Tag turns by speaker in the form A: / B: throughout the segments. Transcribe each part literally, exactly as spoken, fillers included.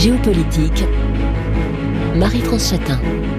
A: Géopolitique, Marie-France Chatin.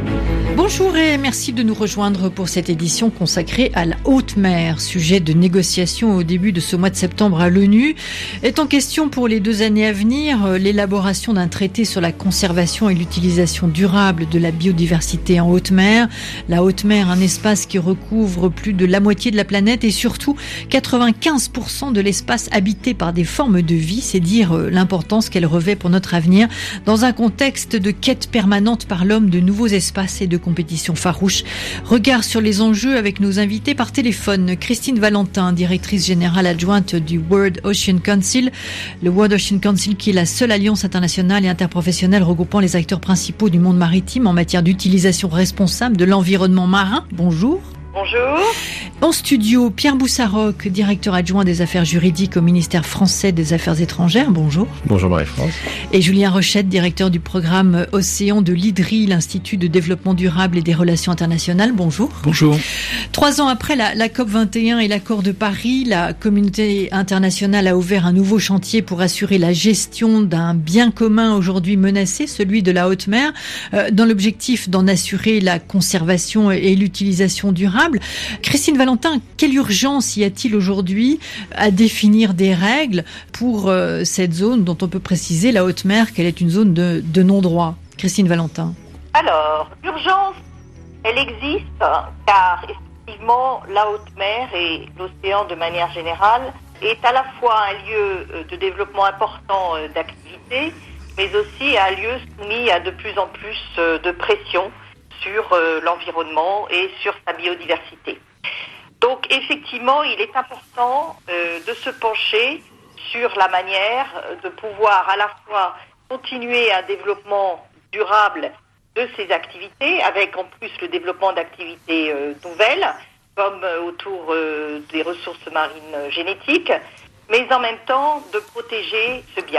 B: Bonjour et merci de nous rejoindre pour cette édition consacrée à la haute mer. Sujet de négociation au début de ce mois de septembre à l'ONU. Est en question pour les deux années à venir l'élaboration d'un traité sur la conservation et l'utilisation durable de la biodiversité en haute mer. La haute mer, un espace qui recouvre plus de la moitié de la planète et surtout quatre-vingt-quinze pour cent de l'espace habité par des formes de vie. C'est dire l'importance qu'elle revêt pour notre avenir dans un contexte de quête permanente par l'homme de nouveaux espaces et de compétition farouche. Regard sur les enjeux avec nos invités par téléphone. Christine Valentin, directrice générale adjointe du World Ocean Council. Le World Ocean Council qui est la seule alliance internationale et interprofessionnelle regroupant les acteurs principaux du monde maritime en matière d'utilisation responsable de l'environnement marin. Bonjour.
C: Bonjour.
B: En studio, Pierre Boussaroc, directeur adjoint des affaires juridiques au ministère français des Affaires étrangères. Bonjour.
D: Bonjour Marie-France.
B: Et Julien Rochette, directeur du programme Océan de l'I D R I, l'Institut de développement durable et des relations internationales. Bonjour.
D: Bonjour.
B: Trois ans après la, la COP vingt et un et l'accord de Paris, la communauté internationale a ouvert un nouveau chantier pour assurer la gestion d'un bien commun aujourd'hui menacé, celui de la haute mer, euh, dans l'objectif d'en assurer la conservation et l'utilisation durable. Christine Valentin, quelle urgence y a-t-il aujourd'hui à définir des règles pour euh, cette zone dont on peut préciser, la haute mer, qu'elle est une zone de, de non-droit? Christine Valentin.
C: Alors, l'urgence, elle existe car effectivement la haute mer et l'océan de manière générale est à la fois un lieu de développement important d'activité, mais aussi un lieu soumis à de plus en plus de pression sur euh, l'environnement et sur sa biodiversité. Donc effectivement, il est important euh, de se pencher sur la manière de pouvoir à la fois continuer un développement durable de ces activités, avec en plus le développement d'activités euh, nouvelles, comme euh, autour euh, des ressources marines génétiques, mais en même temps de protéger ce bien.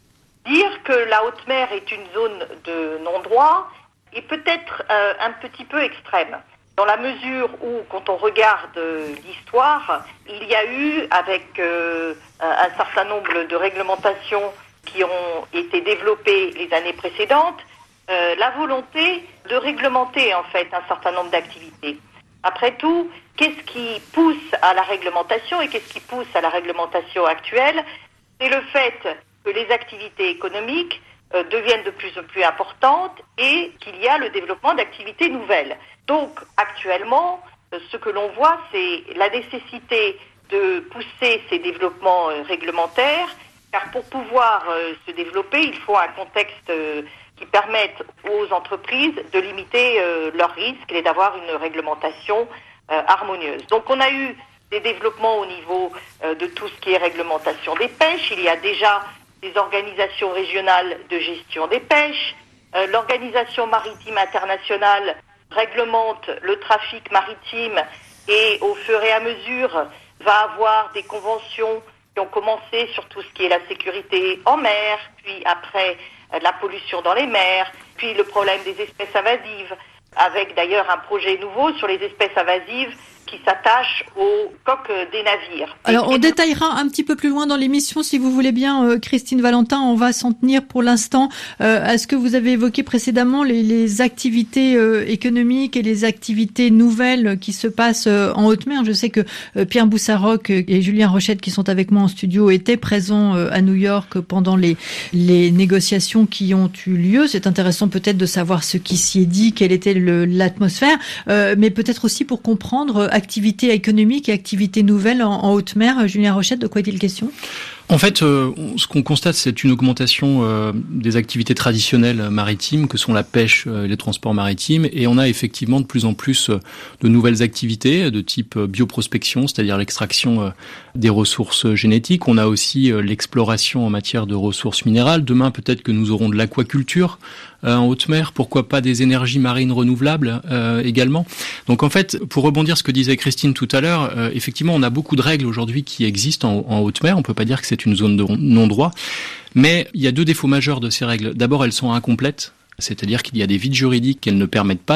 C: Dire que la haute mer est une zone de non-droit est peut-être euh, un petit peu extrême, dans la mesure où, quand on regarde euh, l'histoire, il y a eu, avec euh, un certain nombre de réglementations qui ont été développées les années précédentes, euh, la volonté de réglementer en fait un certain nombre d'activités. Après tout, qu'est-ce qui pousse à la réglementation et qu'est-ce qui pousse à la réglementation actuelle? C'est le fait que les activités économiques deviennent de plus en plus importantes et qu'il y a le développement d'activités nouvelles. Donc, actuellement, ce que l'on voit, c'est la nécessité de pousser ces développements réglementaires, car pour pouvoir se développer, il faut un contexte qui permette aux entreprises de limiter leurs risques et d'avoir une réglementation harmonieuse. Donc, on a eu des développements au niveau de tout ce qui est réglementation des pêches. Il y a déjà des organisations régionales de gestion des pêches. Euh, l'Organisation maritime internationale réglemente le trafic maritime et au fur et à mesure va avoir des conventions qui ont commencé sur tout ce qui est la sécurité en mer, puis après euh, la pollution dans les mers, puis le problème des espèces invasives, avec d'ailleurs un projet nouveau sur les espèces invasives qui s'attache aux coques des navires.
B: Alors, on détaillera un petit peu plus loin dans l'émission, si vous voulez bien, euh, Christine Valentin. On va s'en tenir pour l'instant euh, à ce que vous avez évoqué précédemment, les, les activités euh, économiques et les activités nouvelles qui se passent euh, en haute mer. Je sais que euh, Pierre Boussaroc et Julien Rochette, qui sont avec moi en studio, étaient présents euh, à New York pendant les, les négociations qui ont eu lieu. C'est intéressant peut-être de savoir ce qui s'y est dit, quelle était le, l'atmosphère, euh, mais peut-être aussi pour comprendre activités économiques et activités nouvelles en, en haute mer. Julien Rochette, de quoi est-il question ?
D: En fait, euh, ce qu'on constate, c'est une augmentation euh, des activités traditionnelles maritimes, que sont la pêche et les transports maritimes, et on a effectivement de plus en plus euh, de nouvelles activités de type euh, bioprospection, c'est-à-dire l'extraction euh, des ressources génétiques. On a aussi euh, l'exploration en matière de ressources minérales. Demain, peut-être que nous aurons de l'aquaculture euh, en haute mer, pourquoi pas des énergies marines renouvelables euh, également. Donc en fait, pour rebondir ce que disait Christine tout à l'heure, euh, effectivement, on a beaucoup de règles aujourd'hui qui existent en, en haute mer. On peut pas dire que c'est une zone de non-droit, mais il y a deux défauts majeurs de ces règles. D'abord, elles sont incomplètes, c'est-à-dire qu'il y a des vides juridiques qu'elles ne permettent pas de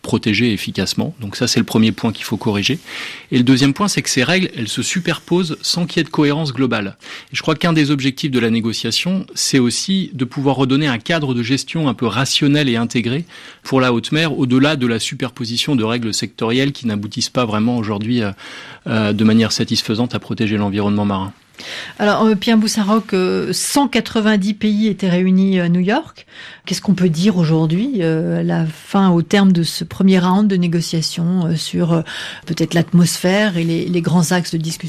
D: protéger efficacement. Donc ça, c'est le premier point qu'il faut corriger. Et le deuxième point, c'est que ces règles, elles se superposent sans qu'il y ait de cohérence globale. Et je crois qu'un des objectifs de la négociation, c'est aussi de pouvoir redonner un cadre de gestion un peu rationnel et intégré pour la haute mer, au-delà de la superposition de règles sectorielles qui n'aboutissent pas vraiment aujourd'hui euh, euh, de manière satisfaisante à protéger l'environnement marin.
B: Alors, Pierre Boussaroc, cent quatre-vingt-dix pays étaient réunis à New York. Qu'est-ce qu'on peut dire aujourd'hui, euh, à la fin, au terme de ce premier round de négociations euh, sur euh, peut-être l'atmosphère et les, les grands axes de discussion ?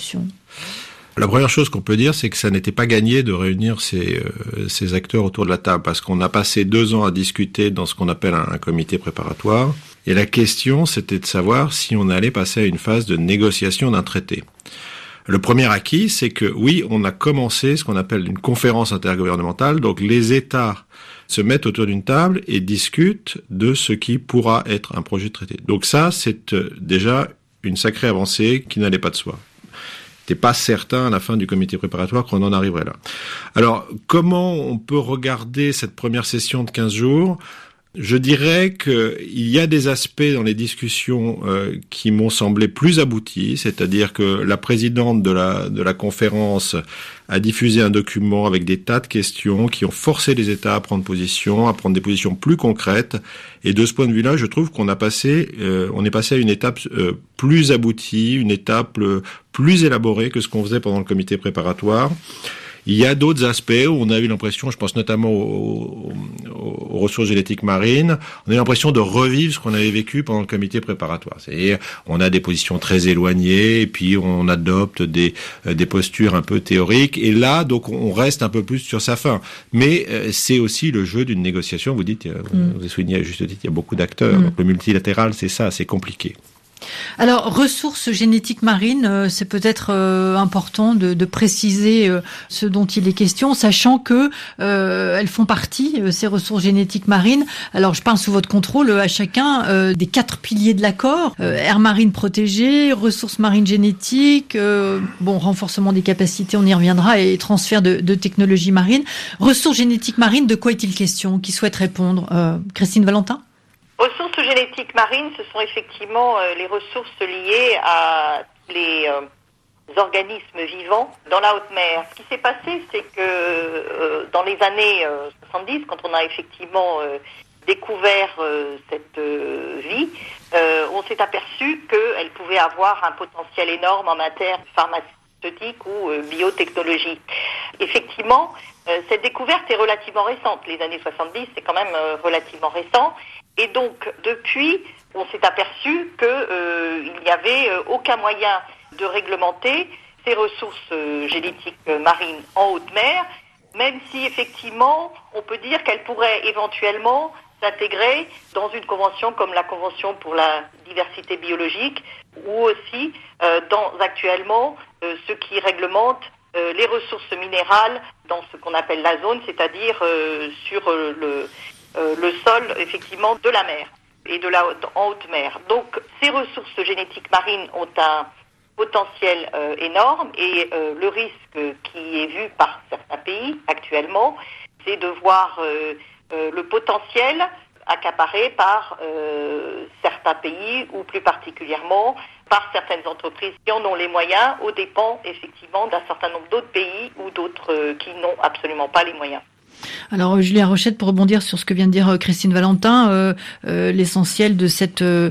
E: La première chose qu'on peut dire, c'est que ça n'était pas gagné de réunir ces, euh, ces acteurs autour de la table, parce qu'on a passé deux ans à discuter dans ce qu'on appelle un, un comité préparatoire. Et la question, c'était de savoir si on allait passer à une phase de négociation d'un traité. Le premier acquis, c'est que oui, on a commencé ce qu'on appelle une conférence intergouvernementale. Donc les États se mettent autour d'une table et discutent de ce qui pourra être un projet de traité. Donc ça, c'est déjà une sacrée avancée qui n'allait pas de soi. J'étais pas certain à la fin du comité préparatoire qu'on en arriverait là. Alors, comment on peut regarder cette première session de quinze jours ? Je dirais qu'il y a des aspects dans les discussions euh, qui m'ont semblé plus aboutis, c'est-à-dire que la présidente de la de la conférence a diffusé un document avec des tas de questions qui ont forcé les États à prendre position, à prendre des positions plus concrètes. Et de ce point de vue-là, je trouve qu'on a passé, euh, on est passé à une étape euh, plus aboutie, une étape euh, plus élaborée que ce qu'on faisait pendant le comité préparatoire. Il y a d'autres aspects où on a eu l'impression, je pense notamment aux, aux, aux ressources génétiques marines, on a eu l'impression de revivre ce qu'on avait vécu pendant le comité préparatoire. C'est-à-dire, on a des positions très éloignées, et puis on adopte des, des postures un peu théoriques, et là, donc, on reste un peu plus sur sa fin. Mais euh, c'est aussi le jeu d'une négociation. Vous dites, euh, mm. vous avez souligné à juste titre, il y a beaucoup d'acteurs. Mm. Donc le multilatéral, c'est ça, c'est compliqué.
B: Alors, ressources génétiques marines, euh, c'est peut-être euh, important de, de préciser euh, ce dont il est question, sachant que euh, elles font partie, euh, ces ressources génétiques marines. Alors, je parle sous votre contrôle euh, à chacun euh, des quatre piliers de l'accord. Euh, aires marines protégées, ressources marines génétiques, euh, bon, renforcement des capacités, on y reviendra, et transfert de, de technologies marines. Ressources génétiques marines, de quoi est-il question ? Qui souhaite répondre ? euh, Christine Valentin ?
C: Ressources génétiques marines, ce sont effectivement euh, les ressources liées à les euh, organismes vivants dans la haute mer. Ce qui s'est passé, c'est que euh, dans les années euh, soixante-dix, quand on a effectivement euh, découvert euh, cette euh, vie, euh, on s'est aperçu qu'elle pouvait avoir un potentiel énorme en matière pharmaceutique ou euh, biotechnologie. Effectivement, euh, cette découverte est relativement récente. Les années soixante-dix, c'est quand même euh, relativement récent. Et donc, depuis, on s'est aperçu qu'il euh, n'y avait euh, aucun moyen de réglementer ces ressources euh, génétiques euh, marines en haute mer, même si effectivement, on peut dire qu'elles pourraient éventuellement s'intégrer dans une convention comme la Convention pour la diversité biologique, ou aussi euh, dans actuellement euh, ce qui réglemente euh, les ressources minérales dans ce qu'on appelle la zone, c'est-à-dire euh, sur euh, le Euh, le sol, effectivement, de la mer et de la haute, en haute mer. Donc, ces ressources génétiques marines ont un potentiel euh, énorme et euh, le risque qui est vu par certains pays actuellement, c'est de voir euh, euh, le potentiel accaparé par euh, certains pays ou plus particulièrement par certaines entreprises qui en ont les moyens, aux dépens, effectivement, d'un certain nombre d'autres pays ou d'autres euh, qui n'ont absolument pas les moyens.
B: Alors, Julien Rochette, pour rebondir sur ce que vient de dire Christine Valentin, euh, euh, l'essentiel de cette euh,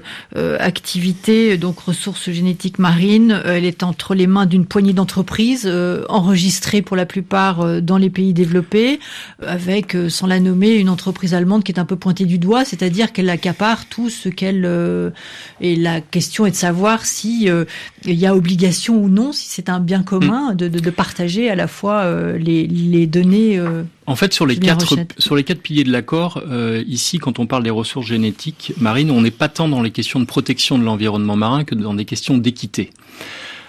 B: activité, donc ressources génétiques marines, euh, elle est entre les mains d'une poignée d'entreprises, euh, enregistrées pour la plupart euh, dans les pays développés, avec, euh, sans la nommer, une entreprise allemande qui est un peu pointée du doigt, c'est-à-dire qu'elle accapare tout ce qu'elle... Euh, et la question est de savoir si euh, il y a obligation ou non, si c'est un bien commun, de, de, de partager à la fois euh, les, les données... Euh,
D: En fait, sur les quatre sur les quatre piliers de l'accord, euh, ici, quand on parle des ressources génétiques marines, on n'est pas tant dans les questions de protection de l'environnement marin que dans des questions d'équité.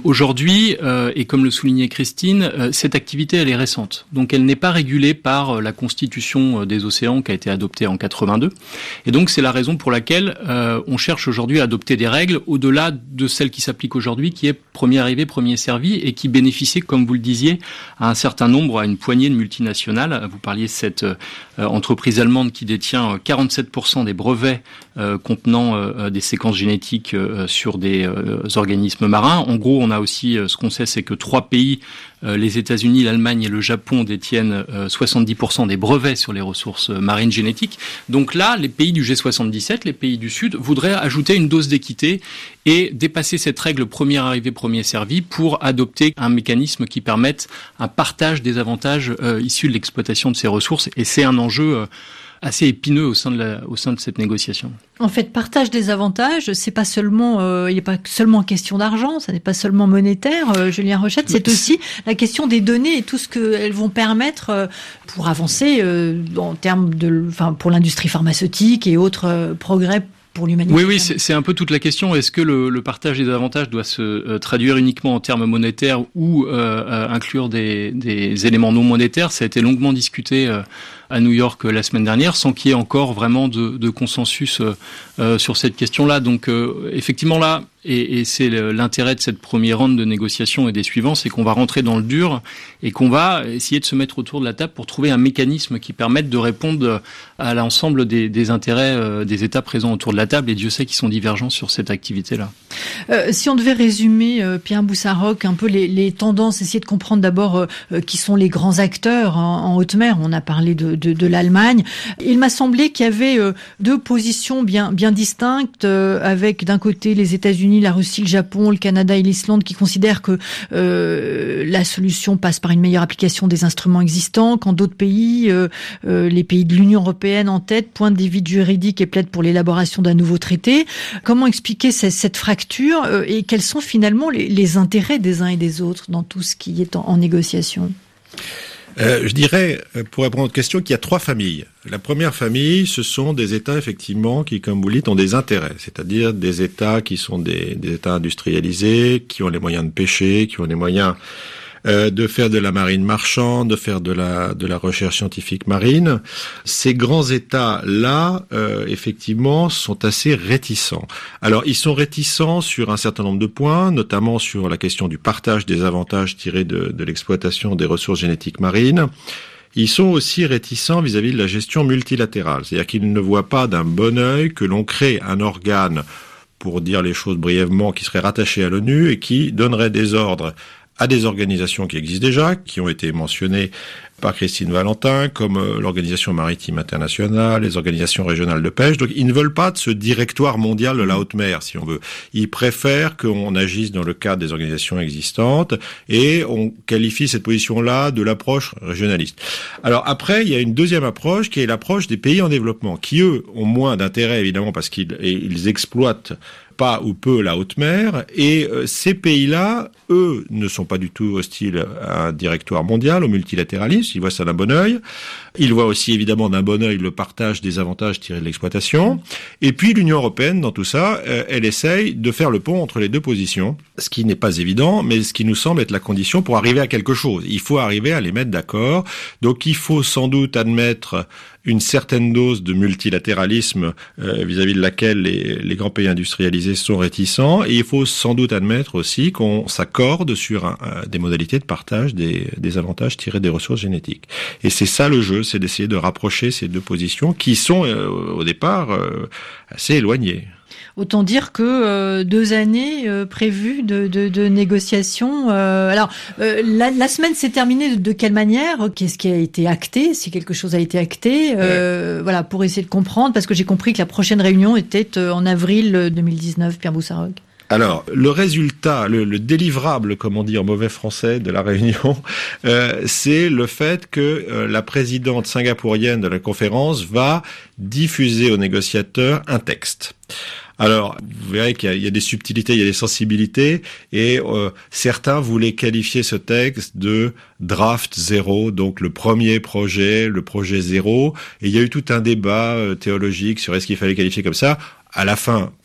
D: Aujourd'hui, euh, et comme le soulignait Christine, euh, cette activité elle est récente. Donc elle n'est pas régulée par euh, la Constitution des océans qui a été adoptée en quatre-vingt-deux. Et donc c'est la raison pour laquelle euh, on cherche aujourd'hui à adopter des règles au-delà de celles qui s'appliquent aujourd'hui, qui est premier arrivé, premier servi, et qui bénéficie, comme vous le disiez, à un certain nombre, à une poignée de multinationales. Vous parliez de cette euh, entreprise allemande qui détient quarante-sept pour cent des brevets euh, contenant euh, des séquences génétiques euh, sur des euh, organismes marins. En gros, on a aussi, euh, ce qu'on sait, c'est que trois pays, euh, les États-Unis, l'Allemagne et le Japon, détiennent euh, soixante-dix pour cent des brevets sur les ressources marines génétiques. Donc là, les pays du G soixante-dix-sept, les pays du Sud, voudraient ajouter une dose d'équité et dépasser cette règle premier arrivé, premier servi pour adopter un mécanisme qui permette un partage des avantages euh, issus de l'exploitation de ces ressources. Et c'est un enjeu euh, assez épineux au sein de la, au sein de cette négociation.
B: En fait, partage des avantages, c'est pas seulement, euh, il n'est pas seulement question d'argent, ça n'est pas seulement monétaire. Euh, Julien Rochette, c'est aussi la question des données et tout ce qu'elles vont permettre euh, pour avancer euh, en termes de, enfin, pour l'industrie pharmaceutique et autres euh, progrès pour l'humanité.
D: Oui, oui, c'est, c'est un peu toute la question. Est-ce que le, le partage des avantages doit se euh, traduire uniquement en termes monétaires ou euh, euh, inclure des, des éléments non monétaires? Ça a été longuement discuté euh, à New York euh, la semaine dernière, sans qu'il y ait encore vraiment de, de consensus euh, euh, sur cette question-là. Donc, euh, effectivement, là, et, et c'est le, l'intérêt de cette première ronde de négociation et des suivants, c'est qu'on va rentrer dans le dur et qu'on va essayer de se mettre autour de la table pour trouver un mécanisme qui permette de répondre à l'ensemble des, des intérêts euh, des États présents autour de la table. Et Dieu sait qu'ils sont divergents sur cette activité-là.
B: Euh, si on devait résumer, euh, Pierre Boussaroc, un peu les, les tendances, essayer de comprendre d'abord euh, qui sont les grands acteurs en, en haute mer. On a parlé de, de, de l'Allemagne. Il m'a semblé qu'il y avait euh, deux positions bien, bien distinctes, euh, avec d'un côté les États-Unis, la Russie, le Japon, le Canada et l'Islande qui considèrent que euh, la solution passe par une meilleure application des instruments existants, quand d'autres pays, euh, euh, les pays de l'Union européenne en tête, pointent des vides juridiques et plaident pour l'élaboration d'un nouveau traité. Comment expliquer cette, cette fracture euh, et quels sont finalement les, les intérêts des uns et des autres dans tout ce qui est en, en négociation ?
E: Euh, je dirais, pour répondre à votre question, qu'il y a trois familles. La première famille, ce sont des États, effectivement, qui, comme vous le dites, ont des intérêts. C'est-à-dire des États qui sont des, des États industrialisés, qui ont les moyens de pêcher, qui ont les moyens euh, de faire de la marine marchande, de faire de la, de la recherche scientifique marine. Ces grands États-là, euh, effectivement, sont assez réticents. Alors, ils sont réticents sur un certain nombre de points, notamment sur la question du partage des avantages tirés de, de l'exploitation des ressources génétiques marines. Ils sont aussi réticents vis-à-vis de la gestion multilatérale. C'est-à-dire qu'ils ne voient pas d'un bon œil que l'on crée un organe, pour dire les choses brièvement, qui serait rattaché à l'ONU et qui donnerait des ordres à des organisations qui existent déjà, qui ont été mentionnées par Christine Valentin, comme euh, l'Organisation maritime internationale, les organisations régionales de pêche. Donc, ils ne veulent pas de ce directoire mondial de la haute mer, si on veut. Ils préfèrent qu'on agisse dans le cadre des organisations existantes et on qualifie cette position-là de l'approche régionaliste. Alors après, il y a une deuxième approche qui est l'approche des pays en développement, qui eux ont moins d'intérêt évidemment parce qu'ils ils exploitent pas ou peu la haute mer, et euh, ces pays-là, eux, ne sont pas du tout hostiles à un directoire mondial, au multilatéralisme, ils voient ça d'un bon œil. Ils voient aussi évidemment d'un bon œil le partage des avantages tirés de l'exploitation. Et puis l'Union européenne, dans tout ça, euh, elle essaye de faire le pont entre les deux positions, ce qui n'est pas évident, mais ce qui nous semble être la condition pour arriver à quelque chose. Il faut arriver à les mettre d'accord. Donc il faut sans doute admettre une certaine dose de multilatéralisme euh, vis-à-vis de laquelle les, les grands pays industrialisés sont réticents, et il faut sans doute admettre aussi qu'on s'accorde sur un, un, des modalités de partage des, des avantages tirés des ressources génétiques. Et c'est ça le jeu, c'est d'essayer de rapprocher ces deux positions qui sont euh, au départ euh, assez éloignées.
B: Autant dire que euh, deux années euh, prévues de, de, de négociations. Euh, alors, euh, la, la semaine s'est terminée de, de quelle manière ? Qu'est-ce qui a été acté ? Si quelque chose a été acté, euh, ouais. Voilà, pour essayer de comprendre, parce que j'ai compris que la prochaine réunion était euh, en avril deux mille dix-neuf. Pierre Boussaroc.
E: Alors, le résultat, le, le délivrable, comme on dit en mauvais français, de la réunion, euh, c'est le fait que euh, la présidente singapourienne de la conférence va diffuser aux négociateurs un texte. Alors, vous verrez qu'il y a, il y a des subtilités, il y a des sensibilités, et euh, certains voulaient qualifier ce texte de draft zéro, donc le premier projet, le projet zéro, et il y a eu tout un débat euh, théologique sur est-ce qu'il fallait qualifier comme ça. À la fin,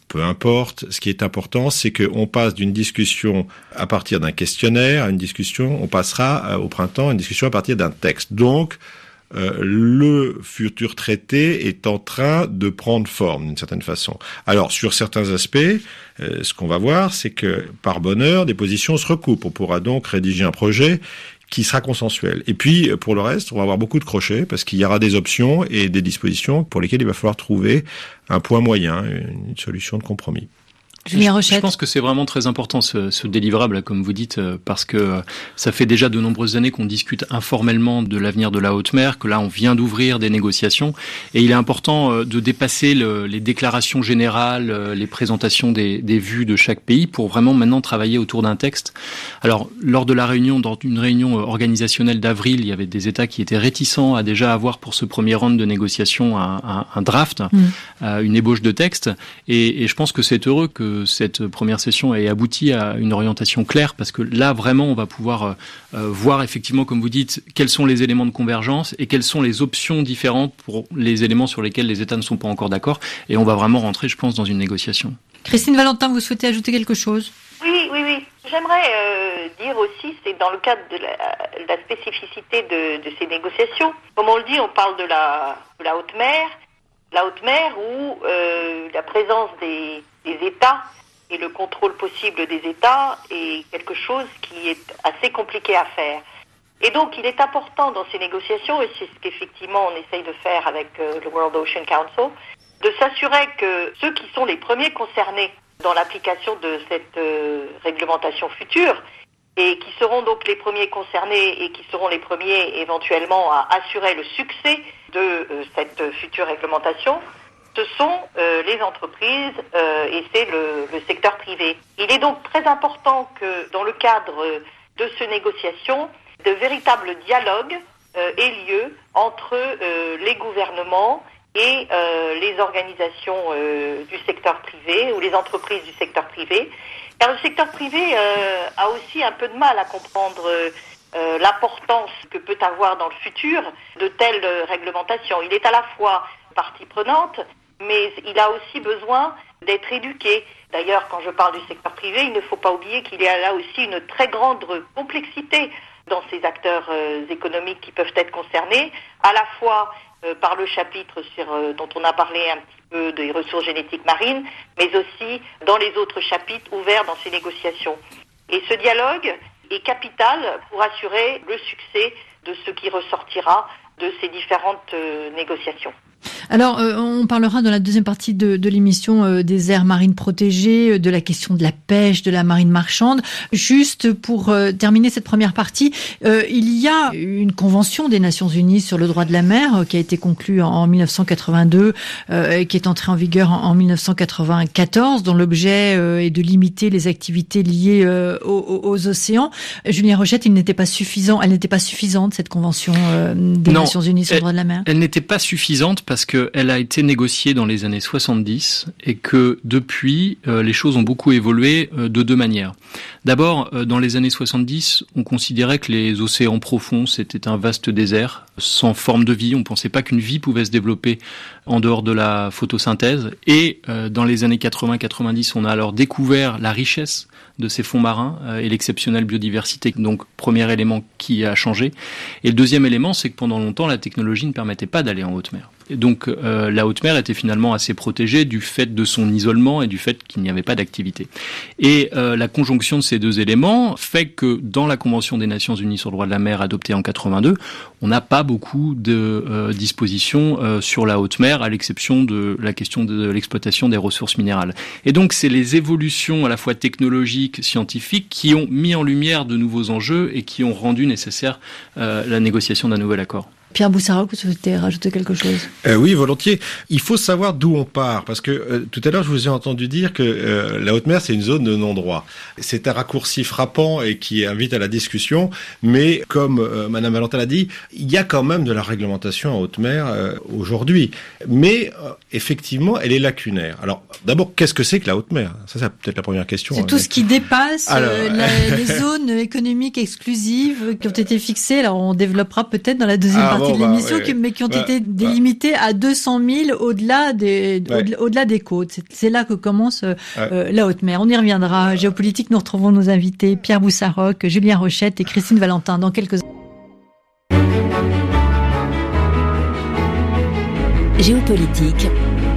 E: peu importe. Ce qui est important, c'est qu'on passe d'une discussion à partir d'un questionnaire à une discussion, on passera euh, au printemps à une discussion à partir d'un texte. Donc, Euh, le futur traité est en train de prendre forme d'une certaine façon. Alors, sur certains aspects, euh, ce qu'on va voir, c'est que, par bonheur, des positions se recoupent. On pourra donc rédiger un projet qui sera consensuel. Et puis, pour le reste, on va avoir beaucoup de crochets, parce qu'il y aura des options et des dispositions pour lesquelles il va falloir trouver un point moyen, une solution de compromis.
B: Julien Rochette.
D: Je pense que c'est vraiment très important ce, ce délivrable, comme vous dites, parce que ça fait déjà de nombreuses années qu'on discute informellement de l'avenir de la haute mer, que là on vient d'ouvrir des négociations, et il est important de dépasser le, les déclarations générales, les présentations des, des vues de chaque pays, pour vraiment maintenant travailler autour d'un texte. Alors, lors de la réunion, dans une réunion organisationnelle d'avril, il y avait des États qui étaient réticents à déjà avoir pour ce premier round de négociations un, un, un draft, mmh. une ébauche de texte, et, et je pense que c'est heureux que cette première session ait abouti à une orientation claire, parce que là vraiment on va pouvoir euh, voir effectivement, comme vous dites, quels sont les éléments de convergence et quelles sont les options différentes pour les éléments sur lesquels les États ne sont pas encore d'accord, et on va vraiment rentrer, je pense, dans une négociation.
B: Christine Valentin, vous souhaitez ajouter quelque chose ?
C: Oui, oui, oui. J'aimerais euh, dire aussi, c'est dans le cadre de la, de la spécificité de, de ces négociations. Comme on le dit, on parle de la, de la haute mer, la haute mer où euh, la présence des des États et le contrôle possible des États est quelque chose qui est assez compliqué à faire. Et donc, il est important dans ces négociations, et c'est ce qu'effectivement on essaye de faire avec euh, le World Ocean Council, de s'assurer que ceux qui sont les premiers concernés dans l'application de cette euh, réglementation future, et qui seront donc les premiers concernés et qui seront les premiers éventuellement à assurer le succès de euh, cette future réglementation, ce sont euh, les entreprises euh, et c'est le, le secteur privé. Il est donc très important que dans le cadre de ces négociations, de véritables dialogues euh, aient lieu entre euh, les gouvernements et euh, les organisations euh, du secteur privé ou les entreprises du secteur privé. Car le secteur privé euh, a aussi un peu de mal à comprendre euh, l'importance que peut avoir dans le futur de telles réglementations. Il est à la fois partie prenante, mais il a aussi besoin d'être éduqué. D'ailleurs, quand je parle du secteur privé, il ne faut pas oublier qu'il y a là aussi une très grande complexité dans ces acteurs euh, économiques qui peuvent être concernés, à la fois euh, par le chapitre sur, euh, dont on a parlé un petit peu des ressources génétiques marines, mais aussi dans les autres chapitres ouverts dans ces négociations. Et ce dialogue est capital pour assurer le succès de ce qui ressortira de ces différentes euh, négociations.
B: Alors, euh, on parlera dans la deuxième partie de, de l'émission euh, des aires marines protégées, euh, de la question de la pêche, de la marine marchande. Juste pour euh, terminer cette première partie, euh, il y a une convention des Nations Unies sur le droit de la mer euh, qui a été conclue en, en dix-neuf cent quatre-vingt-deux euh, et qui est entrée en vigueur en, en dix-neuf cent quatre-vingt-quatorze, dont l'objet euh, est de limiter les activités liées euh, aux, aux océans. Julien Rochette, il n'était pas suffisant, elle n'était pas suffisante, cette convention euh, des
D: non,
B: Nations Unies sur
D: elle,
B: le droit de la mer.
D: Elle n'était pas suffisante parce qu'elle a été négociée dans les années soixante-dix et que depuis, euh, les choses ont beaucoup évolué euh, de deux manières. D'abord, euh, dans les années soixante-dix, on considérait que les océans profonds, c'était un vaste désert sans forme de vie. On ne pensait pas qu'une vie pouvait se développer en dehors de la photosynthèse. Et euh, dans les années quatre-vingts quatre-vingt-dix, on a alors découvert la richesse de ces fonds marins euh, et l'exceptionnelle biodiversité. Donc, premier élément qui a changé. Et le deuxième élément, c'est que pendant longtemps, la technologie ne permettait pas d'aller en haute mer. Et donc, euh, la haute mer était finalement assez protégée du fait de son isolement et du fait qu'il n'y avait pas d'activité. Et euh, la conjonction de ces deux éléments fait que dans la Convention des Nations Unies sur le droit de la mer adoptée en quatre-vingt-deux, on n'a pas beaucoup de euh, dispositions euh, sur la haute mer, à l'exception de la question de l'exploitation des ressources minérales. Et donc, c'est les évolutions à la fois technologiques, scientifiques, qui ont mis en lumière de nouveaux enjeux et qui ont rendu nécessaire euh, la négociation d'un nouvel accord.
B: Pierre Boussarac, vous souhaitez rajouter quelque chose ?
E: euh, Oui, volontiers. Il faut savoir d'où on part, parce que euh, tout à l'heure, je vous ai entendu dire que euh, la haute mer, c'est une zone de non-droit. C'est un raccourci frappant et qui invite à la discussion, mais comme euh, Madame Valentin l'a dit, il y a quand même de la réglementation en haute mer euh, aujourd'hui. Mais euh, effectivement, elle est lacunaire. Alors, d'abord, qu'est-ce que c'est que la haute mer ? Ça, c'est peut-être la première question.
B: C'est
E: hein,
B: tout
E: mais...
B: ce qui dépasse
E: Alors...
B: euh, la, les zones économiques exclusives qui ont été fixées. Alors, on développera peut-être dans la deuxième
E: ah,
B: partie partie
E: non,
B: de l'émission,
E: bah, ouais,
B: mais qui ont
E: bah,
B: été
E: bah.
B: délimités à deux cents mille au-delà des,
E: Ouais.
B: au-delà, au-delà des côtes. C'est, c'est là que commence euh,
E: Ouais.
B: euh, la haute mer. On y reviendra. Géopolitique, nous retrouvons nos invités Pierre Boussaroc, Julien Rochette et Christine Valentin dans quelques
A: Géopolitique,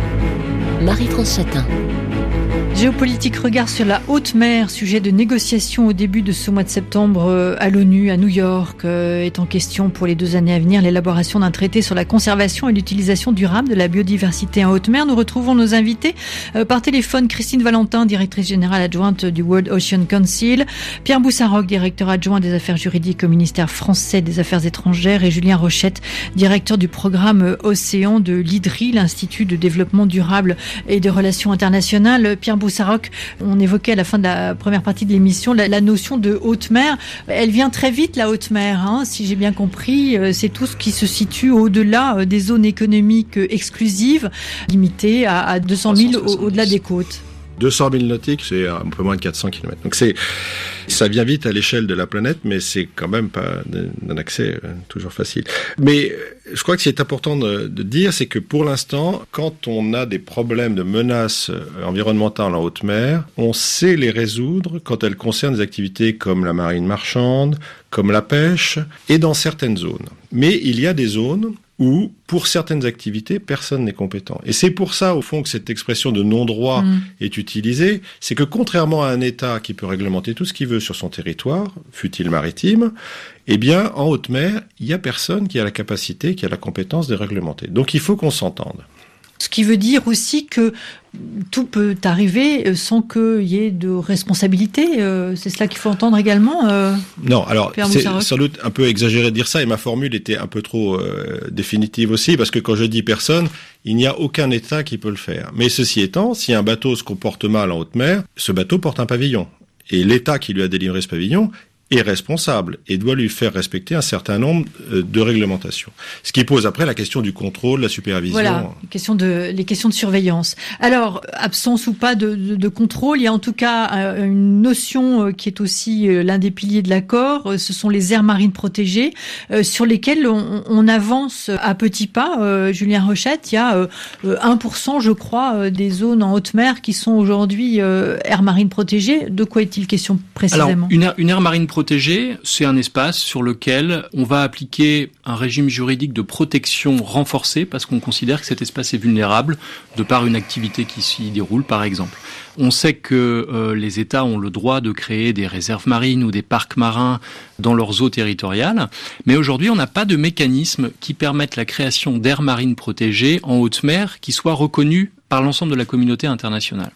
A: Marie-France Chatin.
B: Géopolitique, regard sur la haute mer, sujet de négociation au début de ce mois de septembre à l'ONU, à New York, euh, est en question pour les deux années à venir l'élaboration d'un traité sur la conservation et l'utilisation durable de la biodiversité en haute mer. Nous retrouvons nos invités euh, par téléphone. Christine Valentin, directrice générale adjointe du World Ocean Council, Pierre Boussaroc, directeur adjoint des affaires juridiques au ministère français des Affaires étrangères, et Julien Rochette, directeur du programme Océan de l'I D R I, l'Institut de développement durable et de relations internationales. Pierre Boussaroc, on évoquait à la fin de la première partie de l'émission la, la notion de haute mer. Elle vient très vite, la haute mer, hein, si j'ai bien compris. C'est tout ce qui se situe au-delà des zones économiques exclusives, limitées à, à deux cent mille au, au-delà des côtes.
E: deux cent mille nautiques, c'est un peu moins de quatre cents kilomètres. Donc c'est, ça vient vite à l'échelle de la planète, mais c'est quand même pas un accès euh, toujours facile. Mais je crois que ce qui est important de, de dire, c'est que pour l'instant, quand on a des problèmes de menaces environnementales en haute mer, on sait les résoudre quand elles concernent des activités comme la marine marchande, comme la pêche, et dans certaines zones. Mais il y a des zones où, pour certaines activités, personne n'est compétent. Et c'est pour ça, au fond, que cette expression de non-droit mmh. est utilisée. C'est que contrairement à un État qui peut réglementer tout ce qu'il veut sur son territoire, fût-il maritime, eh bien, en haute mer, il n'y a personne qui a la capacité, qui a la compétence de réglementer. Donc, il faut qu'on s'entende.
B: Ce qui veut dire aussi que tout peut arriver sans qu'il y ait de responsabilité. C'est cela qu'il faut entendre également. Euh,
E: non, alors c'est sans doute un peu exagéré de dire ça, et ma formule était un peu trop euh, définitive aussi, parce que quand je dis personne, il n'y a aucun État qui peut le faire. Mais ceci étant, si un bateau se comporte mal en haute mer, ce bateau porte un pavillon. Et l'État qui lui a délivré ce pavillon est responsable et doit lui faire respecter un certain nombre de réglementations. Ce qui pose après la question du contrôle, la supervision.
B: Voilà, les questions de, les questions de surveillance. Alors, absence ou pas de, de, de contrôle, il y a en tout cas une notion qui est aussi l'un des piliers de l'accord, ce sont les aires marines protégées, sur lesquelles on, on avance à petits pas. Euh, Julien Rochette, il y a euh, un pour cent, je crois, des zones en haute mer qui sont aujourd'hui euh, aires marines protégées. De quoi est-il question précisément ?
D: Alors, une aire, une aire marine protégée, Protégé, c'est un espace sur lequel on va appliquer un régime juridique de protection renforcé parce qu'on considère que cet espace est vulnérable de par une activité qui s'y déroule, par exemple. On sait que euh, les États ont le droit de créer des réserves marines ou des parcs marins dans leurs eaux territoriales, mais aujourd'hui, on n'a pas de mécanisme qui permette la création d'aires marines protégées en haute mer qui soient reconnues par l'ensemble de la communauté internationale.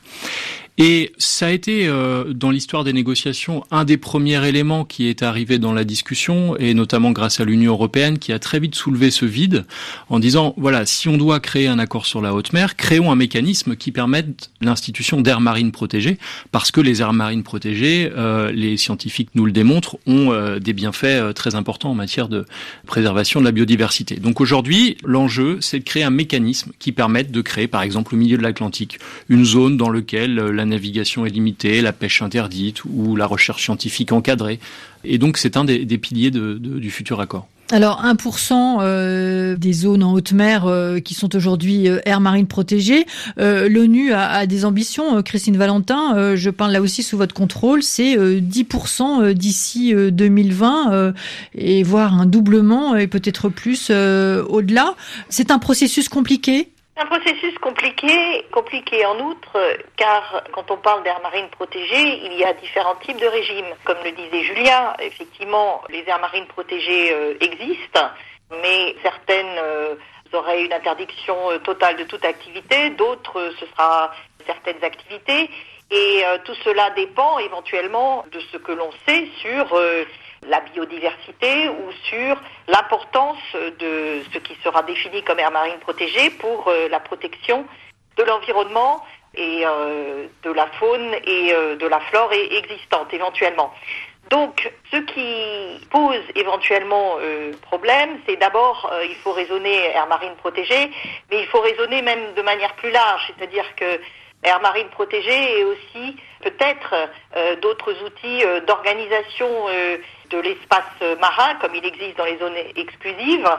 D: Et ça a été, euh, dans l'histoire des négociations, un des premiers éléments qui est arrivé dans la discussion, et notamment grâce à l'Union européenne, qui a très vite soulevé ce vide, en disant, voilà, si on doit créer un accord sur la haute mer, créons un mécanisme qui permette l'institution d'aires marines protégées, parce que les aires marines protégées, euh, les scientifiques nous le démontrent, ont euh, des bienfaits euh, très importants en matière de préservation de la biodiversité. Donc aujourd'hui, l'enjeu, c'est de créer un mécanisme qui permette de créer, par exemple, au milieu de l'Atlantique, une zone dans laquelle euh, la La navigation est limitée, la pêche interdite ou la recherche scientifique encadrée. Et donc, c'est un des, des piliers de, de, du futur accord.
B: Alors, un pour cent euh, des zones en haute mer euh, qui sont aujourd'hui euh, aires marines protégées, euh, l'ONU a, a des ambitions. Euh, Christine Valentin, euh, je parle là aussi sous votre contrôle, c'est euh, dix pour cent euh, d'ici euh, deux mille vingt euh, et voire un doublement et peut-être plus euh, au-delà. C'est un processus compliqué.
C: Un processus compliqué, compliqué en outre, car quand on parle d'aires marines protégées, il y a différents types de régimes. Comme le disait Julien, effectivement, les aires marines protégées euh, existent, mais certaines euh, auraient une interdiction euh, totale de toute activité, d'autres, euh, ce sera certaines activités, et euh, tout cela dépend éventuellement de ce que l'on sait sur euh, la biodiversité ou sur l'importance de ce qui sera défini comme aire marine protégée pour euh, la protection de l'environnement et euh, de la faune et euh, de la flore existante éventuellement. Donc, ce qui pose éventuellement euh, problème, c'est d'abord, euh, il faut raisonner aire marine protégée, mais il faut raisonner même de manière plus large, c'est-à-dire que aire marine protégée et aussi peut-être euh, d'autres outils euh, d'organisation euh, de l'espace marin, comme il existe dans les zones exclusives,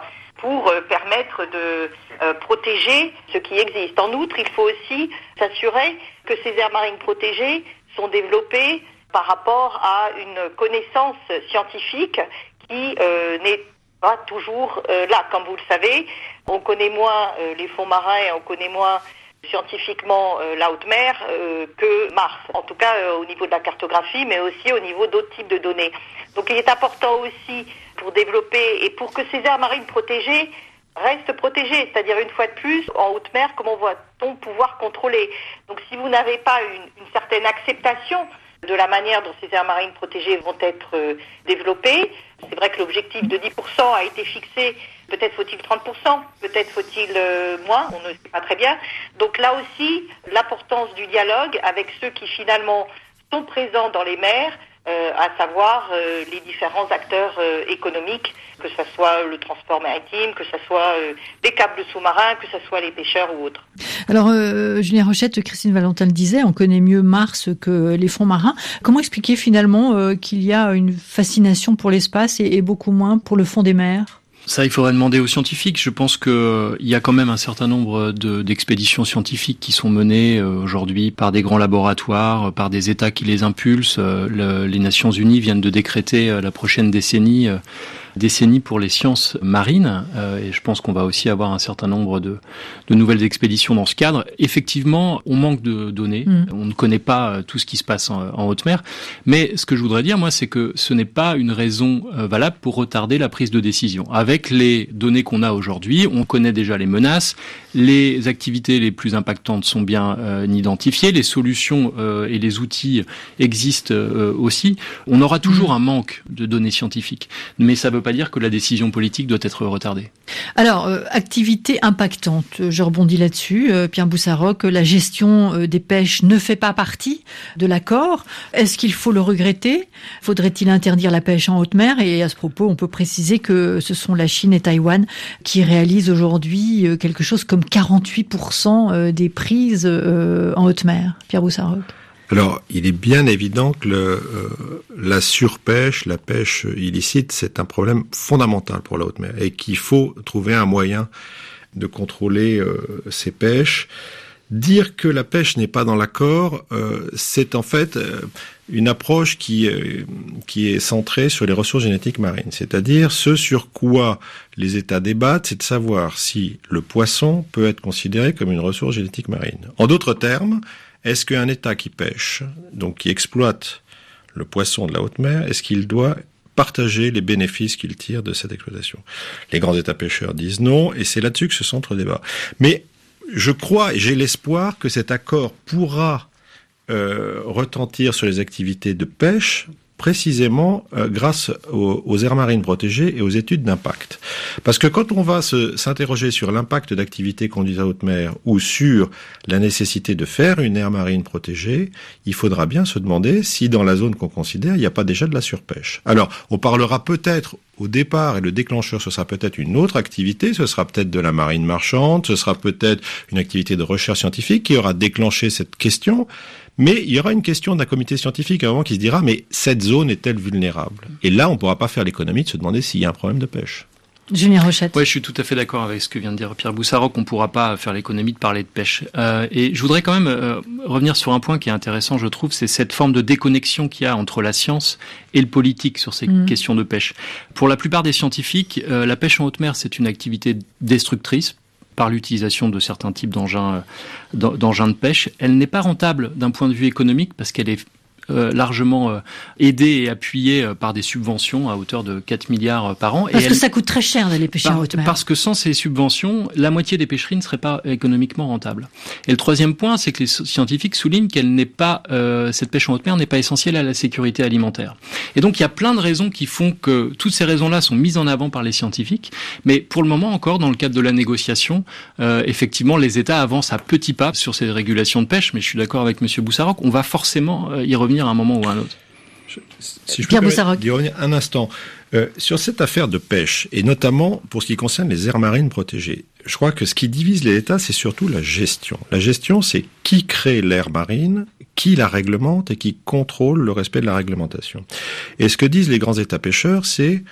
C: pour euh, permettre de euh, protéger ce qui existe. En outre, il faut aussi s'assurer que ces aires marines protégées sont développées par rapport à une connaissance scientifique qui euh, n'est pas toujours euh, là. Comme vous le savez, on connaît moins euh, les fonds marins et on connaît moins scientifiquement euh, la haute mer euh, que Mars, en tout cas euh, au niveau de la cartographie, mais aussi au niveau d'autres types de données. Donc il est important aussi pour développer et pour que ces aires marines protégées restent protégées, c'est-à-dire une fois de plus, en haute mer, comment va-t-on pouvoir contrôler? Donc si vous n'avez pas une, une certaine acceptation de la manière dont ces aires marines protégées vont être euh, développées, c'est vrai que l'objectif de dix pour cent a été fixé, peut-être faut-il trente pour cent, peut-être faut-il euh, moins, on ne sait pas très bien. Donc là aussi, l'importance du dialogue avec ceux qui finalement sont présents dans les mers, euh, à savoir euh, les différents acteurs euh, économiques, que ce soit le transport maritime, que ce soit euh, les câbles sous-marins, que ce soit les pêcheurs ou autres.
B: Alors, euh, Julien Rochette, Christine Valentin le disait, on connaît mieux Mars que les fonds marins. Comment expliquer finalement euh, qu'il y a une fascination pour l'espace et, et beaucoup moins pour le fond des mers ?
D: Ça, il faudrait demander aux scientifiques. Je pense que euh, il y a quand même un certain nombre de, d'expéditions scientifiques qui sont menées euh, aujourd'hui par des grands laboratoires, par des États qui les impulsent. Euh, le, les Nations Unies viennent de décréter euh, la prochaine décennie euh, décennie pour les sciences marines, euh, et je pense qu'on va aussi avoir un certain nombre de, de nouvelles expéditions dans ce cadre. Effectivement, on manque de données, mmh. on ne connaît pas tout ce qui se passe en, en haute mer, mais ce que je voudrais dire, moi, c'est que ce n'est pas une raison euh, valable pour retarder la prise de décision. Avec les données qu'on a aujourd'hui, on connaît déjà les menaces, les activités les plus impactantes sont bien euh, identifiées, les solutions euh, et les outils existent euh, aussi. On aura toujours mmh. un manque de données scientifiques, mais ça veut pas dire que la décision politique doit être retardée.
B: Alors, euh, activité impactante, je rebondis là-dessus. Euh, Pierre Boussaroc, la gestion euh, des pêches ne fait pas partie de l'accord. Est-ce qu'il faut le regretter ? Faudrait-il interdire la pêche en haute mer ? Et à ce propos, on peut préciser que ce sont la Chine et Taïwan qui réalisent aujourd'hui euh, quelque chose comme quarante-huit pour cent des prises euh, en haute mer. Pierre Boussaroc.
E: Alors, il est bien évident que le, euh, la surpêche, la pêche illicite, c'est un problème fondamental pour la haute mer et qu'il faut trouver un moyen de contrôler euh, ces pêches. Dire que la pêche n'est pas dans l'accord, euh, c'est en fait euh, une approche qui, euh, qui est centrée sur les ressources génétiques marines. C'est-à-dire, ce sur quoi les États débattent, c'est de savoir si le poisson peut être considéré comme une ressource génétique marine. En d'autres termes, est-ce qu'un État qui pêche, donc qui exploite le poisson de la haute mer, est-ce qu'il doit partager les bénéfices qu'il tire de cette exploitation ? Les grands États pêcheurs disent non, et c'est là-dessus que se centre le débat. Mais je crois et j'ai l'espoir que cet accord pourra euh, retentir sur les activités de pêche, précisément euh, grâce aux, aux aires marines protégées et aux études d'impact. Parce que quand on va se, s'interroger sur l'impact d'activités conduites à haute mer ou sur la nécessité de faire une aire marine protégée, il faudra bien se demander si dans la zone qu'on considère, il n'y a pas déjà de la surpêche. Alors, on parlera peut-être au départ, et le déclencheur, ce sera peut-être une autre activité, ce sera peut-être de la marine marchande, ce sera peut-être une activité de recherche scientifique qui aura déclenché cette question. Mais il y aura une question d'un comité scientifique à un moment qui se dira « mais cette zone est-elle vulnérable ?» Et là, on ne pourra pas faire l'économie de se demander s'il y a un problème de pêche.
B: Julien Rochette.
D: Oui, je suis tout à fait d'accord avec ce que vient de dire Pierre Boussaroc. On ne pourra pas faire l'économie de parler de pêche. Euh, et je voudrais quand même euh, revenir sur un point qui est intéressant, je trouve, c'est cette forme de déconnexion qu'il y a entre la science et le politique sur ces mmh. questions de pêche. Pour la plupart des scientifiques, euh, la pêche en haute mer, c'est une activité destructrice par l'utilisation de certains types d'engins, euh, d'engins de pêche. Elle n'est pas rentable d'un point de vue économique parce qu'elle est Euh, largement euh, aidée et appuyée euh, par des subventions à hauteur de quatre milliards euh, par an.
B: Parce
D: et
B: que
D: elle,
B: ça coûte très cher d'aller pêcher
D: par,
B: en haute mer.
D: Parce que sans ces subventions, la moitié des pêcheries ne seraient pas économiquement rentables. Et le troisième point, c'est que les scientifiques soulignent qu'elle n'est pas, euh, cette pêche en haute mer n'est pas essentielle à la sécurité alimentaire. Et donc il y a plein de raisons qui font que toutes ces raisons-là sont mises en avant par les scientifiques. Mais pour le moment encore, dans le cadre de la négociation, euh, effectivement, les États avancent à petits pas sur ces régulations de pêche. Mais je suis d'accord avec Monsieur Boussaroc, on va forcément euh, y revenir à un moment ou à un autre.
E: Je, si je peux dire un instant euh, sur cette affaire de pêche, et notamment pour ce qui concerne les aires marines protégées, je crois que ce qui divise les États, c'est surtout la gestion. La gestion, c'est qui crée l'aire marine, qui la réglemente et qui contrôle le respect de la réglementation. Et ce que disent les grands États pêcheurs, c'est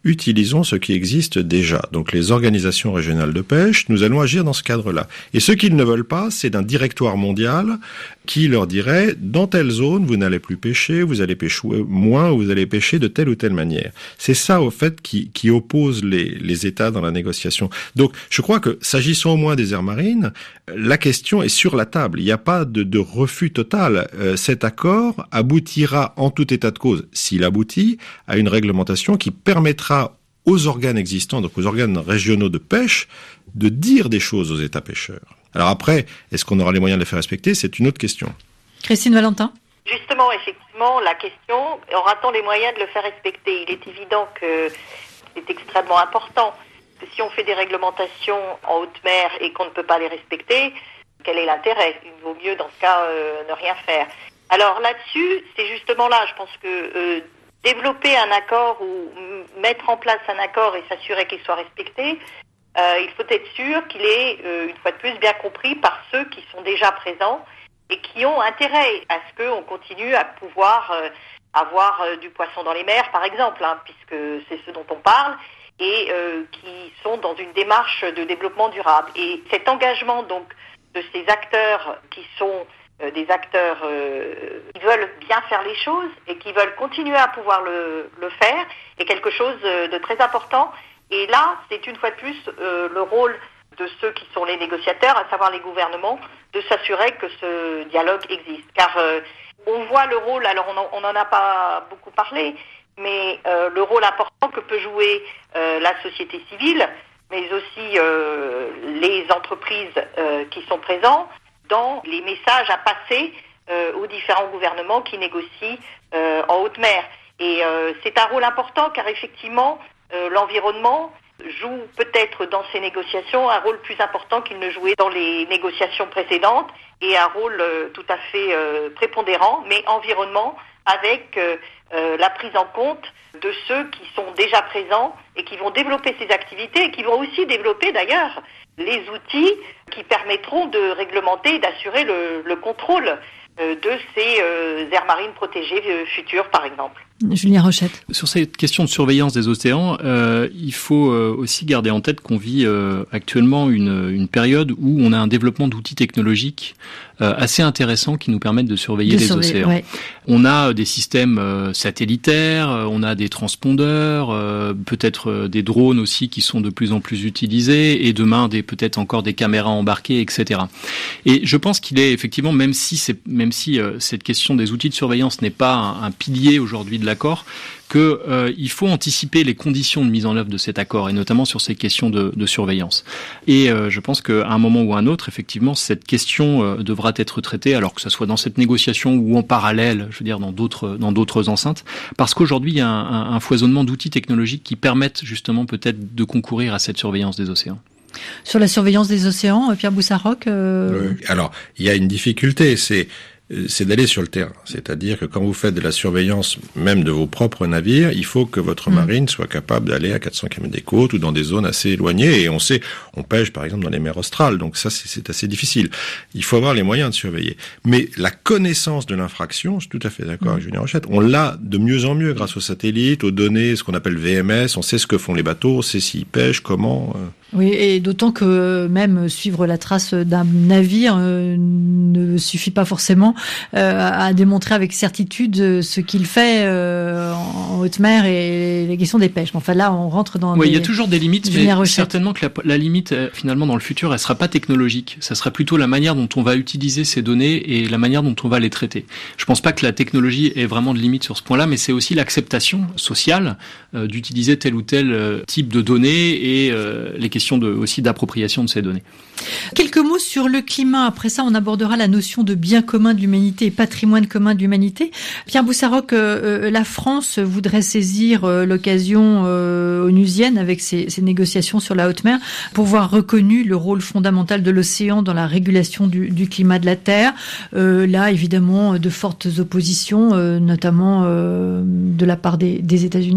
E: utilisons ce qui existe déjà. Donc les organisations régionales de pêche, nous allons agir dans ce cadre-là. Et ce qu'ils ne veulent pas, c'est d'un directoire mondial qui leur dirait, dans telle zone, vous n'allez plus pêcher, vous allez pêcher moins, vous allez pêcher de telle ou telle manière. C'est ça, au fait, qui, qui oppose les, les États dans la négociation. Donc, je crois que, s'agissant au moins des aires marines, la question est sur la table. Il n'y a pas de, de refus total. Euh, cet accord aboutira, en tout état de cause, s'il aboutit, à une réglementation qui permettra aux organes existants, donc aux organes régionaux de pêche, de dire des choses aux États pêcheurs. Alors après, est-ce qu'on aura les moyens de les faire respecter ? C'est une autre question.
B: Christine Valentin ?
C: Justement, effectivement, la question, aura-t-on les moyens de le faire respecter ? Il est évident que c'est extrêmement important. Que si on fait des réglementations en haute mer et qu'on ne peut pas les respecter, quel est l'intérêt ? Il vaut mieux, dans ce cas, euh, ne rien faire. Alors là-dessus, c'est justement là, je pense que euh, développer un accord ou m- mettre en place un accord et s'assurer qu'il soit respecté, Euh, il faut être sûr qu'il est, euh, une fois de plus, bien compris par ceux qui sont déjà présents et qui ont intérêt à ce qu'on continue à pouvoir euh, avoir euh, du poisson dans les mers, par exemple, hein, puisque c'est ce dont on parle, et euh, qui sont dans une démarche de développement durable. Et cet engagement donc de ces acteurs qui sont euh, des acteurs euh, qui veulent bien faire les choses et qui veulent continuer à pouvoir le, le faire est quelque chose de très important. Et là, c'est une fois de plus euh, le rôle de ceux qui sont les négociateurs, à savoir les gouvernements, de s'assurer que ce dialogue existe. Car euh, on voit le rôle, alors on n'en a pas beaucoup parlé, mais euh, le rôle important que peut jouer euh, la société civile, mais aussi euh, les entreprises euh, qui sont présentes dans les messages à passer euh, aux différents gouvernements qui négocient euh, en haute mer. Et euh, c'est un rôle important car effectivement, Euh, l'environnement joue peut-être dans ces négociations un rôle plus important qu'il ne jouait dans les négociations précédentes et un rôle euh, tout à fait euh, prépondérant, mais environnement avec euh, euh, la prise en compte de ceux qui sont déjà présents et qui vont développer ces activités et qui vont aussi développer d'ailleurs les outils qui permettront de réglementer et d'assurer le, le contrôle euh, de ces euh, aires marines protégées euh, futures, par exemple.
B: Julien Rochette.
D: Sur cette question de surveillance des océans, euh, il faut euh, aussi garder en tête qu'on vit euh, actuellement une, une période où on a un développement d'outils technologiques euh, assez intéressants qui nous permettent de surveiller
B: de
D: les
B: surveiller,
D: océans.
B: Ouais.
D: On a des systèmes euh, satellitaires, on a des transpondeurs, euh, peut-être euh, des drones aussi qui sont de plus en plus utilisés, et demain des peut-être encore des caméras embarquées, et cetera. Et je pense qu'il est effectivement, même si c'est, même si euh, cette question des outils de surveillance n'est pas un, un pilier aujourd'hui de l'accord, que euh, il faut anticiper les conditions de mise en œuvre de cet accord, et notamment sur ces questions de, de surveillance. Et euh, je pense qu'à un moment ou à un autre, effectivement, cette question euh, devra être traitée, alors que ce soit dans cette négociation ou en parallèle, je veux dire dans d'autres dans d'autres enceintes, parce qu'aujourd'hui il y a un, un, un foisonnement d'outils technologiques qui permettent justement peut-être de concourir à cette surveillance des océans.
B: Sur la surveillance des océans, Pierre Boussaroc. Euh...
E: Oui. Alors, il y a une difficulté, c'est c'est d'aller sur le terrain. C'est-à-dire que quand vous faites de la surveillance, même de vos propres navires, il faut que votre mmh. marine soit capable d'aller à quatre cents kilomètres des côtes ou dans des zones assez éloignées. Et on sait, on pêche par exemple dans les mers australes, donc ça c'est, c'est assez difficile. Il faut avoir les moyens de surveiller. Mais la connaissance de l'infraction, je suis tout à fait d'accord mmh. avec Julien Rochette, on l'a de mieux en mieux grâce aux satellites, aux données, ce qu'on appelle V M S, on sait ce que font les bateaux, on sait s'ils pêchent, comment... Euh...
B: Oui, et d'autant que même suivre la trace d'un navire euh, ne suffit pas forcément euh, à démontrer avec certitude ce qu'il fait euh, en haute mer et les questions des pêches. Enfin là, on rentre dans.
D: Oui,
B: des...
D: il y a toujours des limites, mais certainement que la, la limite, euh, finalement, dans le futur, elle sera pas technologique. Ça sera plutôt la manière dont on va utiliser ces données et la manière dont on va les traiter. Je pense pas que la technologie ait vraiment de limite sur ce point-là, mais c'est aussi l'acceptation sociale euh, d'utiliser tel ou tel euh, type de données et euh, les questions de, aussi d'appropriation de ces données.
B: Quelques mots sur le climat. Après ça, on abordera la notion de bien commun de l'humanité et patrimoine commun de l'humanité. Pierre Boussaroc, euh, la France voudrait saisir euh, l'occasion euh, onusienne avec ses, ses négociations sur la haute mer pour voir reconnu le rôle fondamental de l'océan dans la régulation du, du climat de la Terre. Euh, là, évidemment, de fortes oppositions, euh, notamment euh, de la part des, des États-Unis.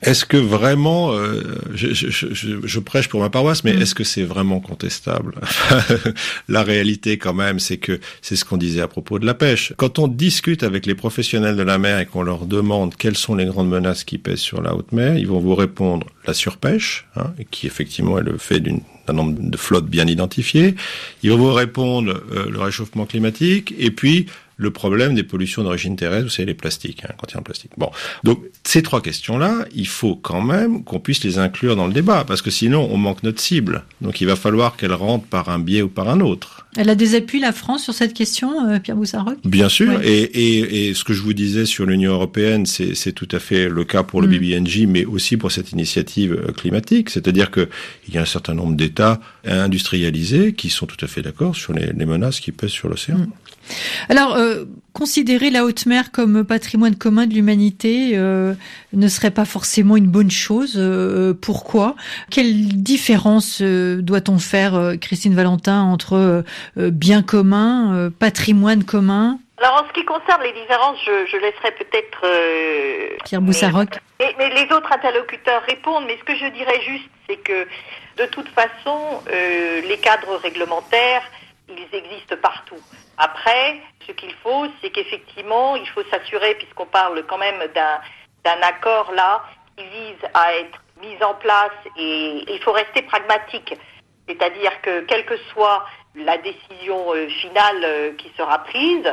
E: Est-ce que vraiment, euh, je, je, je, je prêche pour ma paroisse, mais mmh. est-ce que c'est vraiment contestable? La réalité, quand même, c'est que c'est ce qu'on disait à propos de la pêche. Quand on discute avec les professionnels de la mer et qu'on leur demande quelles sont les grandes menaces qui pèsent sur la haute mer, ils vont vous répondre la surpêche, hein, qui effectivement est le fait d'une un nombre de flottes bien identifiées. Ils vont vous répondre euh, le réchauffement climatique et puis le problème des pollutions d'origine terrestre, vous savez, les plastiques, hein, quand il y a un plastique. Bon, donc ces trois questions-là, il faut quand même qu'on puisse les inclure dans le débat, parce que sinon on manque notre cible. Donc il va falloir qu'elle rentre par un biais ou par un autre.
B: Elle a des appuis, la France, sur cette question, euh, Pierre Boussaroc?
E: Bien sûr,
B: ouais.
E: et, et, et ce que je vous disais sur l'Union européenne, c'est, c'est tout à fait le cas pour le mmh. B B N J, mais aussi pour cette initiative climatique. C'est-à-dire que il y a un certain nombre d'États industrialisés qui sont tout à fait d'accord sur les, les menaces qui pèsent sur l'océan. Mmh.
B: Alors, euh, considérer la haute mer comme patrimoine commun de l'humanité euh, ne serait pas forcément une bonne chose. Euh, pourquoi? Quelle différence euh, doit-on faire, euh, Christine Valentin, entre euh, bien commun, euh, patrimoine commun?
C: Alors, en ce qui concerne les différences, je, je laisserai peut-être euh,
B: Pierre Boussaroc.
C: Mais, mais les autres interlocuteurs répondent. Mais ce que je dirais juste, c'est que de toute façon, euh, les cadres réglementaires, ils existent partout. Après, ce qu'il faut, c'est qu'effectivement, il faut s'assurer, puisqu'on parle quand même d'un, d'un accord là, qui vise à être mis en place, et, et il faut rester pragmatique. C'est-à-dire que, quelle que soit la décision euh, finale euh, qui sera prise,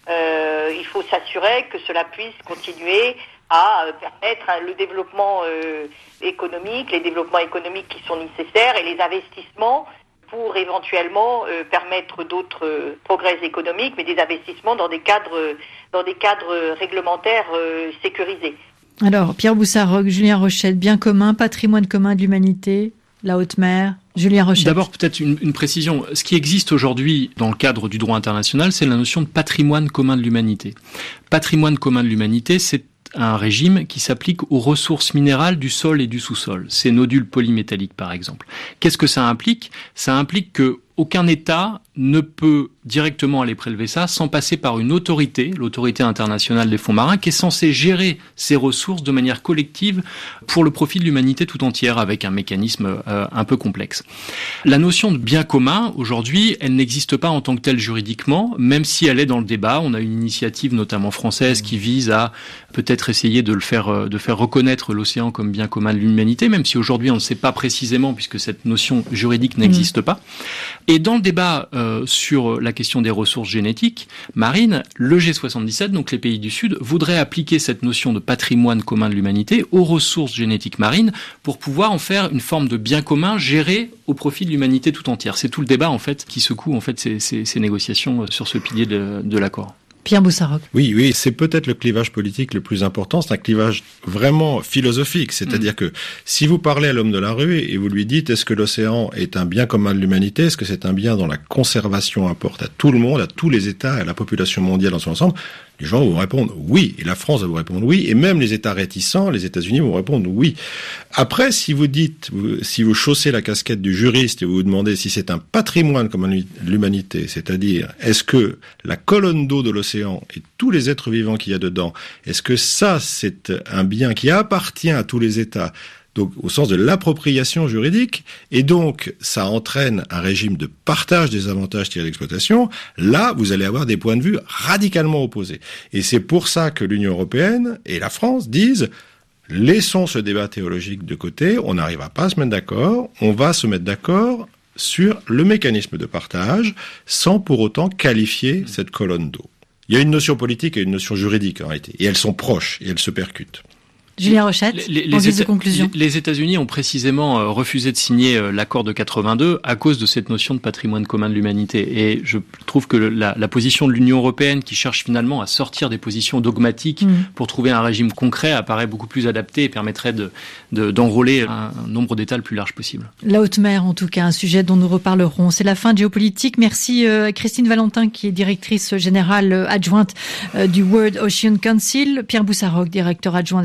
C: euh, il faut s'assurer que cela puisse continuer à euh, permettre hein, le développement euh, économique, les développements économiques qui sont nécessaires et les investissements pour éventuellement euh, permettre d'autres euh, progrès économiques, mais des investissements dans des cadres, euh, dans des cadres réglementaires euh, sécurisés.
B: Alors, Pierre Boussaroc, Julien Rochette, bien commun, patrimoine commun de l'humanité, la haute mer. Julien Rochette.
D: D'abord, peut-être une, une précision. Ce qui existe aujourd'hui dans le cadre du droit international, c'est la notion de patrimoine commun de l'humanité. Patrimoine commun de l'humanité, c'est un régime qui s'applique aux ressources minérales du sol et du sous-sol. Ces nodules polymétalliques, par exemple. Qu'est-ce que ça implique? Ça implique que aucun État ne peut directement aller prélever ça sans passer par une autorité, l'autorité internationale des fonds marins, qui est censée gérer ces ressources de manière collective pour le profit de l'humanité tout entière, avec un mécanisme euh, un peu complexe. La notion de bien commun, aujourd'hui, elle n'existe pas en tant que telle juridiquement, même si elle est dans le débat. On a une initiative, notamment française, qui vise à peut-être essayer de le faire, de faire reconnaître l'océan comme bien commun de l'humanité, même si aujourd'hui on ne sait pas précisément, puisque cette notion juridique n'existe mmh. pas. Et dans le débat euh, sur la question des ressources génétiques marines, le G soixante-dix-sept, donc les pays du Sud, voudraient appliquer cette notion de patrimoine commun de l'humanité aux ressources génétiques marines pour pouvoir en faire une forme de bien commun géré au profit de l'humanité tout entière. C'est tout le débat en fait qui secoue en fait ces, ces, ces négociations sur ce pilier de, de l'accord.
B: Pierre Boussaroc.
E: Oui, oui, c'est peut-être le clivage politique le plus important. C'est un clivage vraiment philosophique. C'est-à-dire mmh. que si vous parlez à l'homme de la rue et vous lui dites est-ce que l'océan est un bien commun de l'humanité, est-ce que c'est un bien dont la conservation importe à tout le monde, à tous les États, à la population mondiale dans son ensemble, les gens vont répondre oui, et la France va vous répondre oui, et même les États réticents, les États-Unis vont répondre oui. Après, si vous dites, si vous chaussez la casquette du juriste et vous vous demandez si c'est un patrimoine commun de l'humanité, c'est-à-dire est-ce que la colonne d'eau de l'océan et tous les êtres vivants qu'il y a dedans, est-ce que ça c'est un bien qui appartient à tous les États, donc au sens de l'appropriation juridique, et donc ça entraîne un régime de partage des avantages tirés d'exploitation, là vous allez avoir des points de vue radicalement opposés. Et c'est pour ça que l'Union européenne et la France disent laissons ce débat théologique de côté, on n'arrivera pas à se mettre d'accord, on va se mettre d'accord sur le mécanisme de partage sans pour autant qualifier cette colonne d'eau. Il y a une notion politique et une notion juridique en réalité, et elles sont proches et elles se percutent.
B: Julien Rochette, les, les, en guise de conclusion.
D: Les, les États-Unis ont précisément euh, refusé de signer euh, l'accord de quatre-vingt-deux à cause de cette notion de patrimoine commun de l'humanité. Et je trouve que le, la, la position de l'Union européenne, qui cherche finalement à sortir des positions dogmatiques mmh. pour trouver un régime concret, apparaît beaucoup plus adapté et permettrait de, de, d'enrôler un, un nombre d'États le plus large possible.
B: La haute mer, en tout cas, un sujet dont nous reparlerons. C'est la fin de Géopolitique. Merci euh, à Christine Valentin, qui est directrice générale euh, adjointe euh, du World Ocean Council, Pierre Boussaroc, directeur adjoint des affaires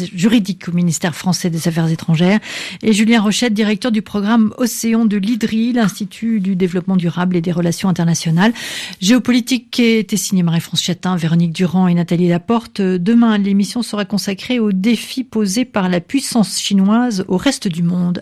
B: juridique au ministère français des Affaires étrangères, et Julien Rochette, directeur du programme Océan de l'I D R I, l'Institut du développement durable et des relations internationales. Géopolitique qui était signé Marie-France Chatin, Véronique Durand et Nathalie Laporte. Demain, l'émission sera consacrée aux défis posés par la puissance chinoise au reste du monde.